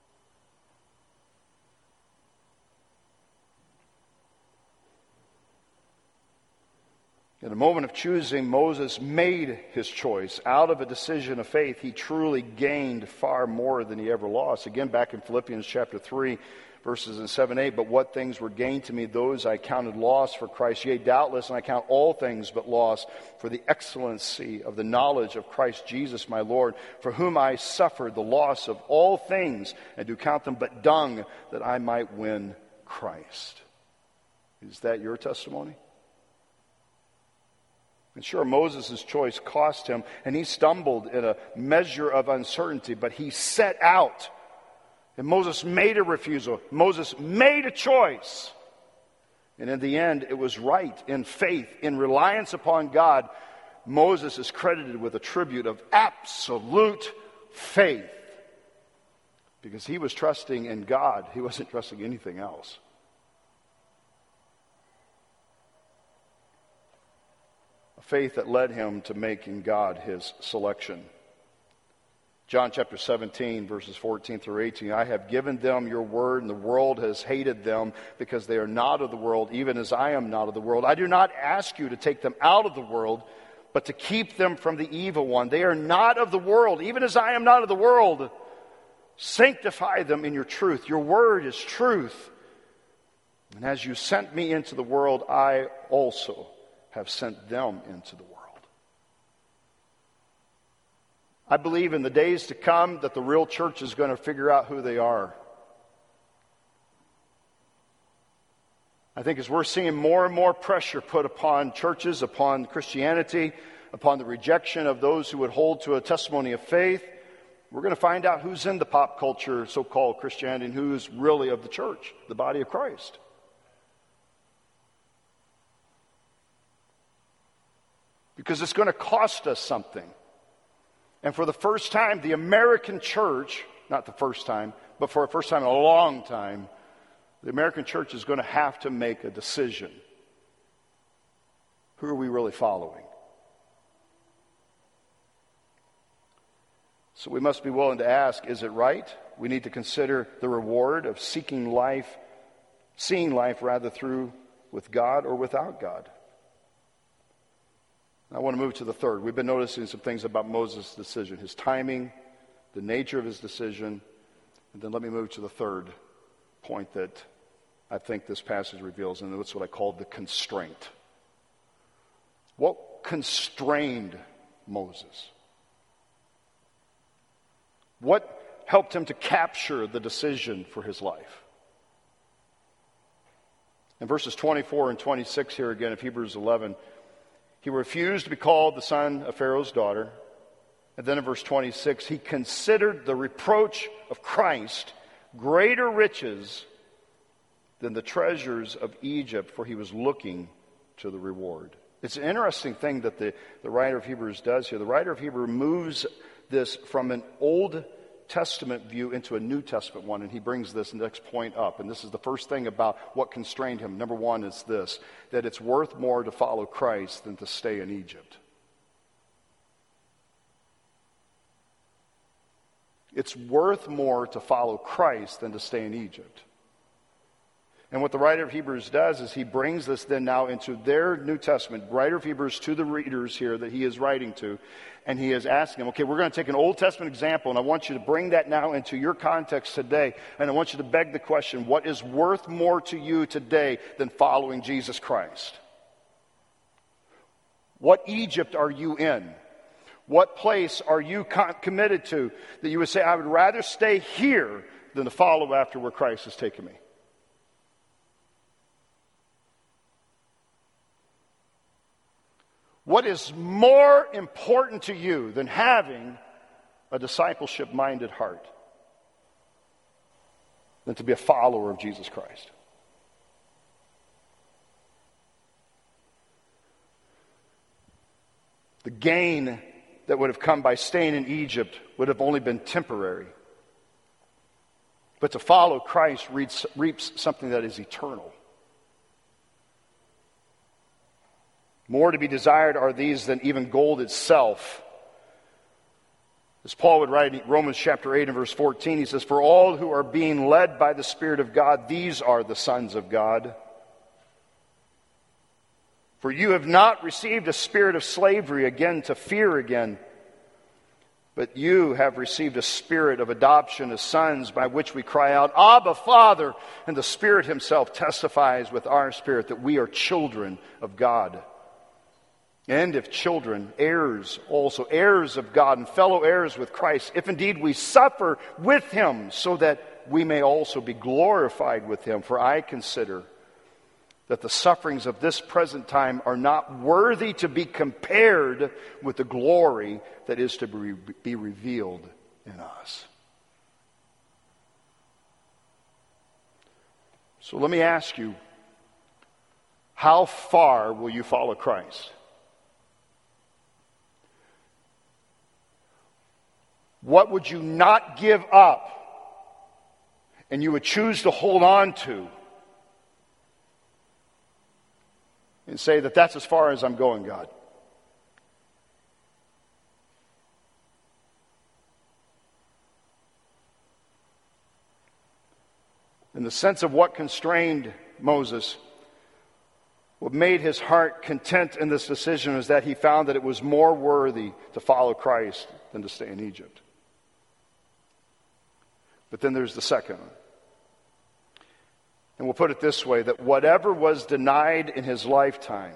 In a moment of choosing, Moses made his choice. Out of a decision of faith, he truly gained far more than he ever lost. Again, back in Philippians chapter 3, verses 7 and 8, but what things were gained to me, those I counted loss for Christ. Yea, doubtless, and I count all things but loss for the excellency of the knowledge of Christ Jesus my Lord, for whom I suffered the loss of all things, and do count them but dung, that I might win Christ. Is that your testimony? And sure, Moses' choice cost him, and he stumbled in a measure of uncertainty, but he set out. And Moses made a refusal. Moses made a choice. And in the end, it was right. In faith, in reliance upon God, Moses is credited with a tribute of absolute faith. Because he was trusting in God. He wasn't trusting anything else. Faith that led him to making God his selection. John chapter 17, verses 14 through 18. I have given them your word, and the world has hated them because they are not of the world, even as I am not of the world. I do not ask you to take them out of the world, but to keep them from the evil one. They are not of the world, even as I am not of the world. Sanctify them in your truth. Your word is truth. And as you sent me into the world, I also have sent them into the world. I believe in the days to come that the real church is going to figure out who they are. I think as we're seeing more and more pressure put upon churches, upon Christianity, upon the rejection of those who would hold to a testimony of faith, we're going to find out who's in the pop culture, so-called Christianity, and who's really of the church, the body of Christ. Because it's going to cost us something. And for the first time, the American church, not the first time, but for the first time in a long time, the American church is going to have to make a decision. Who are we really following? So we must be willing to ask, is it right? We need to consider the reward of seeing life rather through with God or without God. I want to move to the third. We've been noticing some things about Moses' decision, his timing, the nature of his decision, and then let me move to the third point that I think this passage reveals, and that's what I call the constraint. What constrained Moses? What helped him to capture the decision for his life? In verses 24 and 26 here again of Hebrews 11, he refused to be called the son of Pharaoh's daughter. And then in verse 26, he considered the reproach of Christ greater riches than the treasures of Egypt, for he was looking to the reward. It's an interesting thing that the writer of Hebrews does here. The writer of Hebrews moves this from an Old Testament view into a New Testament one, and he brings this next point up. And this is the first thing about what constrained him. Number one is this, that it's worth more to follow Christ than to stay in Egypt. It's worth more to follow Christ than to stay in Egypt. And what the writer of Hebrews does is he brings this then now into their New Testament, writer of Hebrews to the readers here that he is writing to, and he is asking them, okay, we're going to take an Old Testament example, and I want you to bring that now into your context today, and I want you to beg the question, what is worth more to you today than following Jesus Christ? What Egypt are you in? What place are you committed to that you would say, I would rather stay here than to follow after where Christ has taken me? What is more important to you than having a discipleship-minded heart than to be a follower of Jesus Christ? The gain that would have come by staying in Egypt would have only been temporary. But to follow Christ reaps something that is eternal. More to be desired are these than even gold itself. As Paul would write in Romans chapter 8 and verse 14, he says, for all who are being led by the Spirit of God, these are the sons of God. For you have not received a spirit of slavery again to fear again, but you have received a spirit of adoption as sons, by which we cry out, Abba, Father, and the Spirit himself testifies with our spirit that we are children of God. And if children, heirs also, heirs of God and fellow heirs with Christ, if indeed we suffer with him, so that we may also be glorified with him. For I consider that the sufferings of this present time are not worthy to be compared with the glory that is to be revealed in us. So let me ask you, how far will you follow Christ? What would you not give up and you would choose to hold on to and say that that's as far as I'm going, God? In the sense of what constrained Moses, what made his heart content in this decision is that he found that it was more worthy to follow Christ than to stay in Egypt. But then there's the second one. And we'll put it this way, that whatever was denied in his lifetime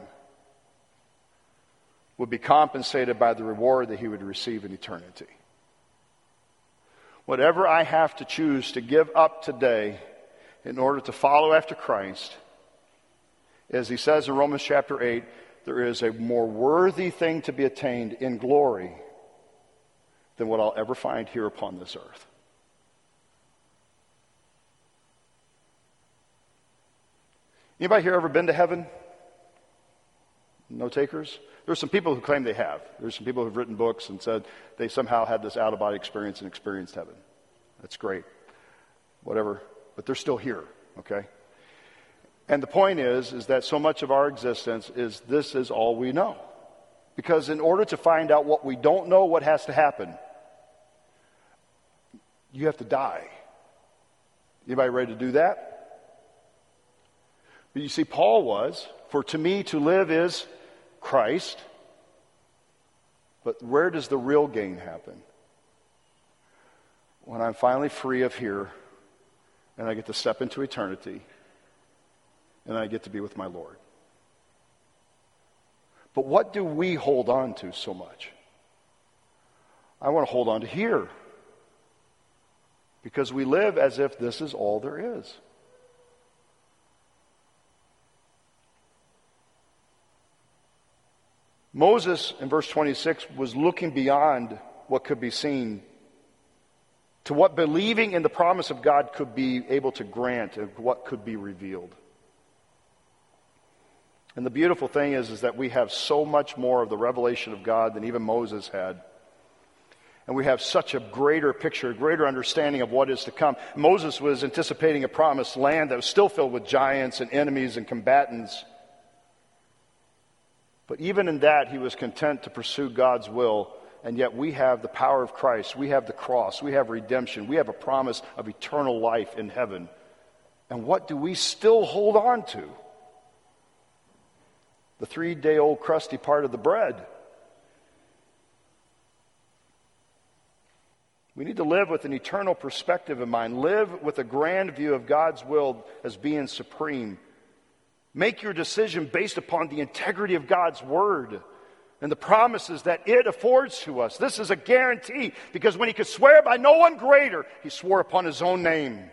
would be compensated by the reward that he would receive in eternity. Whatever I have to choose to give up today in order to follow after Christ, as he says in Romans chapter 8, there is a more worthy thing to be attained in glory than what I'll ever find here upon this earth. Anybody here ever been to heaven? No takers? There's some people who claim they have. There's some people who've written books and said they somehow had this out-of-body experience and experienced heaven. That's great. Whatever. But they're still here, okay? And the point is that so much of our existence is this is all we know. Because in order to find out what we don't know, what has to happen? You have to die. Anybody ready to do that? But you see, Paul was, for to me to live is Christ. But where does the real gain happen? When I'm finally free of here and I get to step into eternity and I get to be with my Lord. But what do we hold on to so much? I want to hold on to here. Because we live as if this is all there is. Moses, in verse 26, was looking beyond what could be seen to what believing in the promise of God could be able to grant and what could be revealed. And the beautiful thing is that we have so much more of the revelation of God than even Moses had. And we have such a greater picture, a greater understanding of what is to come. Moses was anticipating a promised land that was still filled with giants and enemies and combatants. But even in that, he was content to pursue God's will and yet we have the power of Christ. We have the cross. We have redemption. We have a promise of eternal life in heaven. And what do we still hold on to? The 3-day-old crusty part of the bread. We need to live with an eternal perspective in mind. Live with a grand view of God's will as being supreme. Make your decision based upon the integrity of God's word and the promises that it affords to us. This is a guarantee, because when he could swear by no one greater, he swore upon his own name.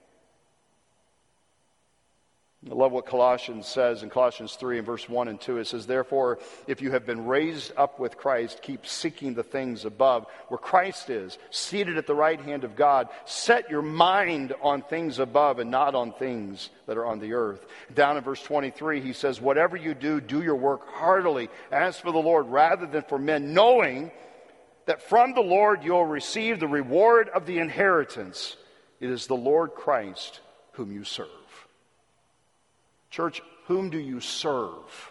I love what Colossians says in Colossians 3 and verse 1 and 2. It says, "Therefore, if you have been raised up with Christ, keep seeking the things above, where Christ is, seated at the right hand of God. Set your mind on things above and not on things that are on the earth." Down in verse 23, he says, "Whatever you do, do your work heartily, as for the Lord, rather than for men, knowing that from the Lord you'll receive the reward of the inheritance. It is the Lord Christ whom you serve." Church, whom do you serve?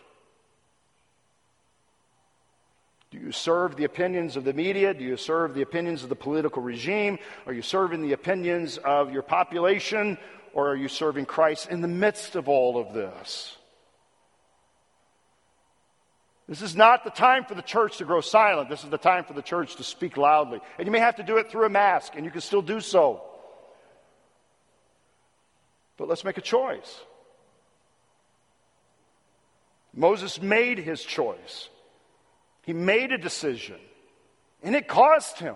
Do you serve the opinions of the media? Do you serve the opinions of the political regime? Are you serving the opinions of your population? Or are you serving Christ in the midst of all of this? This is not the time for the church to grow silent. This is the time for the church to speak loudly. And you may have to do it through a mask, and you can still do so. But let's make a choice. Moses made his choice. He made a decision, and it cost him.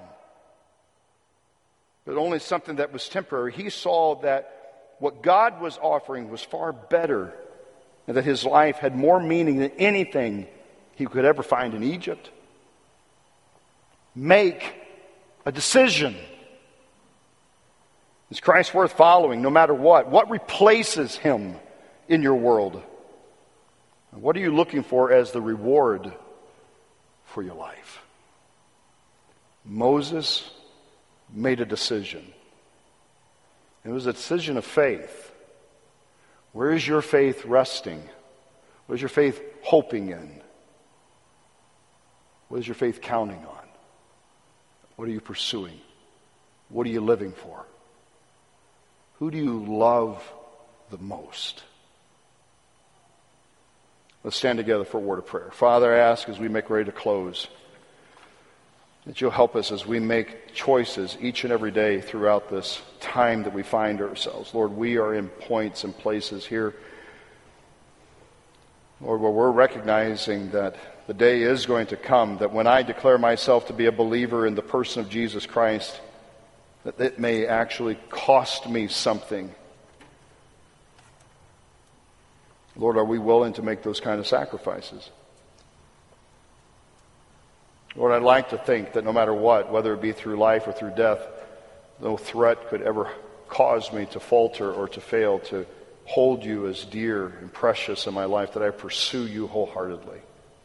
But only something that was temporary. He saw that what God was offering was far better, and that his life had more meaning than anything he could ever find in Egypt. Make a decision. Is Christ worth following no matter what? What replaces him in your world? What are you looking for as the reward for your life? Moses made a decision. It was a decision of faith. Where is your faith resting? What is your faith hoping in? What is your faith counting on? What are you pursuing? What are you living for? Who do you love the most? Let's stand together for a word of prayer. Father, I ask as we make ready to close that you'll help us as we make choices each and every day throughout this time that we find ourselves. Lord, we are in points and places here, Lord, where we're recognizing that the day is going to come that when I declare myself to be a believer in the person of Jesus Christ, that it may actually cost me something. Lord, are we willing to make those kind of sacrifices? Lord, I'd like to think that no matter what, whether it be through life or through death, no threat could ever cause me to falter or to fail to hold you as dear and precious in my life, that I pursue you wholeheartedly.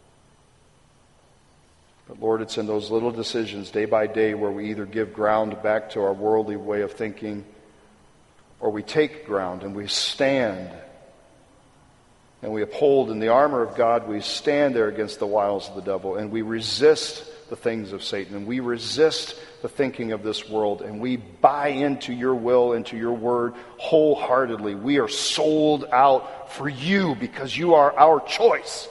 But Lord, it's in those little decisions day by day where we either give ground back to our worldly way of thinking, or we take ground and we stand and we uphold in the armor of God. We stand there against the wiles of the devil, and we resist the things of Satan, and we resist the thinking of this world, and we buy into your will, into your word wholeheartedly. We are sold out for you because you are our choice.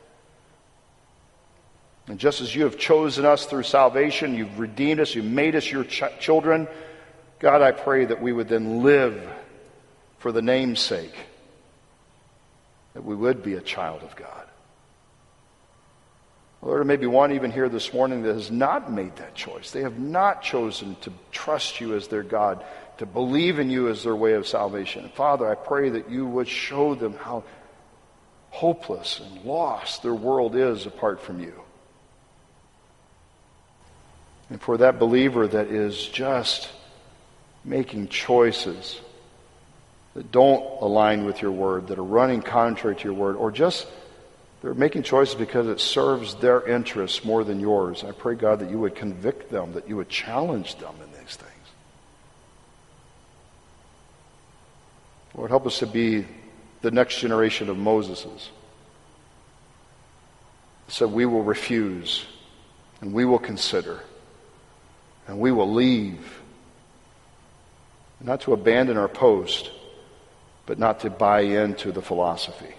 And just as you have chosen us through salvation, you've redeemed us, you've made us your children, God, I pray that we would then live for the name's sake, that we would be a child of God. Lord, there may be one even here this morning that has not made that choice. They have not chosen to trust you as their God, to believe in you as their way of salvation. And Father, I pray that you would show them how hopeless and lost their world is apart from you. And for that believer that is just making choices that don't align with your word, that are running contrary to your word, or just they're making choices because it serves their interests more than yours, I pray, God, that you would convict them, that you would challenge them in these things. Lord, help us to be the next generation of Moseses. So we will refuse and we will consider, and we will leave, not to abandon our post, but not to buy into the philosophy.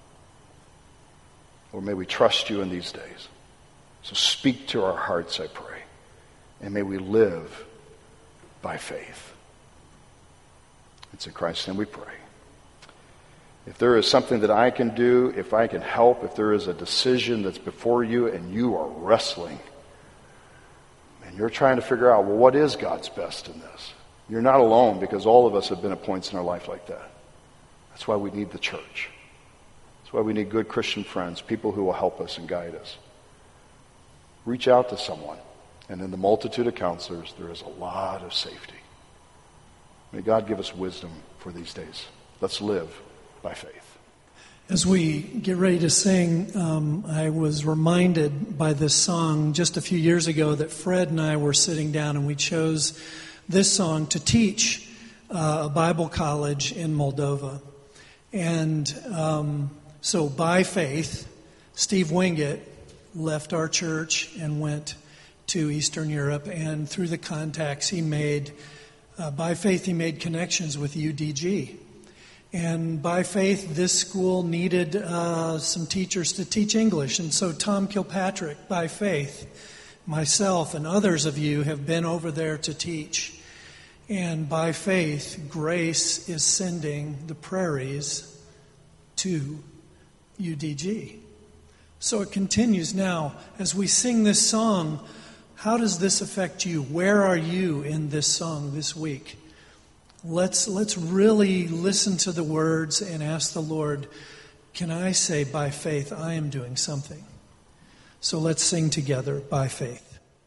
Or may we trust you in these days. So speak to our hearts, I pray, and may we live by faith. It's in Christ's name we pray. If there is something that I can do, if I can help, if there is a decision that's before you and you are wrestling, and you're trying to figure out, well, what is God's best in this? You're not alone, because all of us have been at points in our life like that. That's why we need the church. That's why we need good Christian friends, people who will help us and guide us. Reach out to someone, and in the multitude of counselors, there is a lot of safety. May God give us wisdom for these days. Let's live by faith. As we get ready to sing, I was reminded by this song just a few years ago that Fred and I were sitting down and we chose this song to teach a Bible college in Moldova. And so by faith, Steve Wingate left our church and went to Eastern Europe, and through the contacts he made, by faith he made connections with UDG. And by faith, this school needed some teachers to teach English. And so Tom Kilpatrick, by faith, myself and others of you have been over there to teach. And by faith, Grace is sending the prairies to UDG. So it continues now. As we sing this song, how does this affect you? Where are you in this song this week? Let's really listen to the words and ask the Lord, can I say by faith I am doing something? So let's sing together by faith.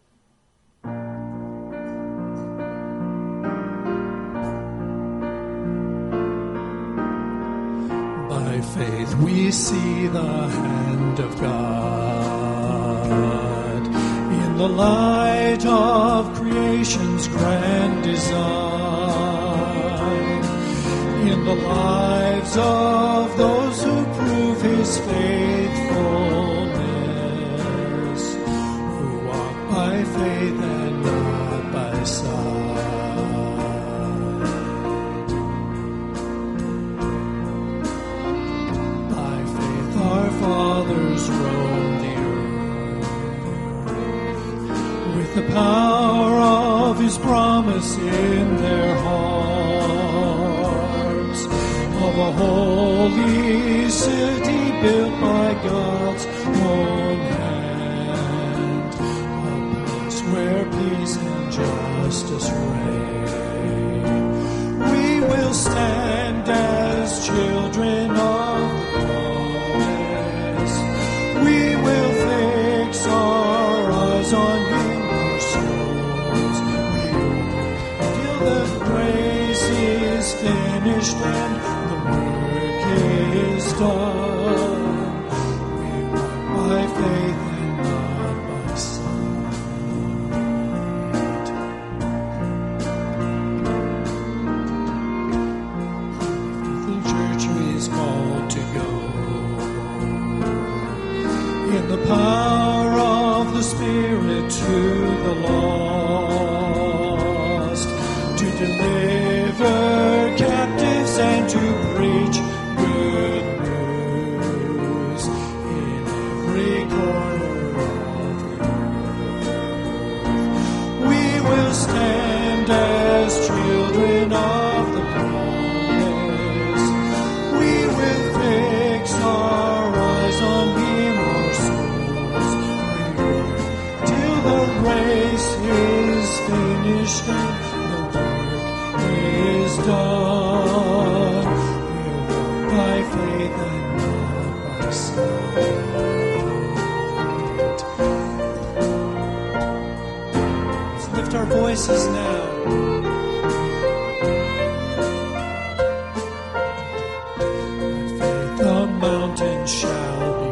By faith we see the hand of God in the light of creation's grand design, in the lives of those who prove His faithfulness, who walk by faith and not by sight. Fathers roam the earth with the power of His promise in their hearts, of a holy city built by God's own hand, a place where peace and justice reign. We will stand as children of we will fix our eyes on Him, our souls we work till the grace is finished and the work is done. We walk by faith and not by sight. The church is called to go in the power of the Spirit to the lost, to deliver captives and to preach good news in every corner of the earth. We will stand as children of the promise. We will fix our eyes on Him, the race is finished and the work is done. We'll walk by faith and not by sight. Let's lift our voices now. By faith the mountain shall be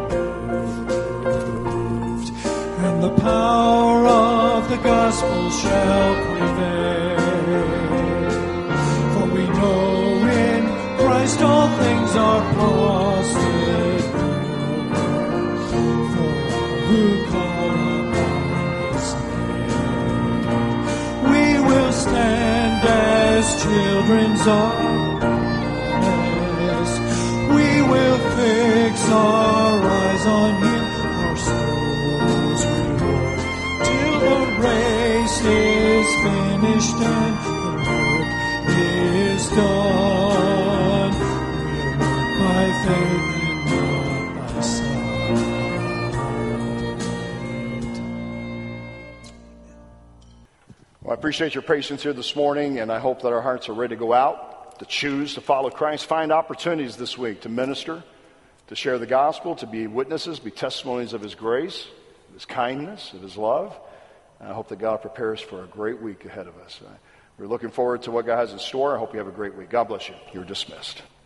moved, and the power of the gospel shall prevail. For we know in Christ all things are possible for all who call upon pilgrims of rest. We will fix our eyes on Him, our souls reward, till the race is finished and the work is done. We'll walk by faith and not by sight. Well, I appreciate your patience here this morning, and I hope that our hearts are ready to go out, to choose to follow Christ. Find opportunities this week to minister, to share the gospel, to be witnesses, be testimonies of His grace, of His kindness, of His love. And I hope that God prepares for a great week ahead of us. We're looking forward to what God has in store. I hope you have a great week. God bless you. You're dismissed.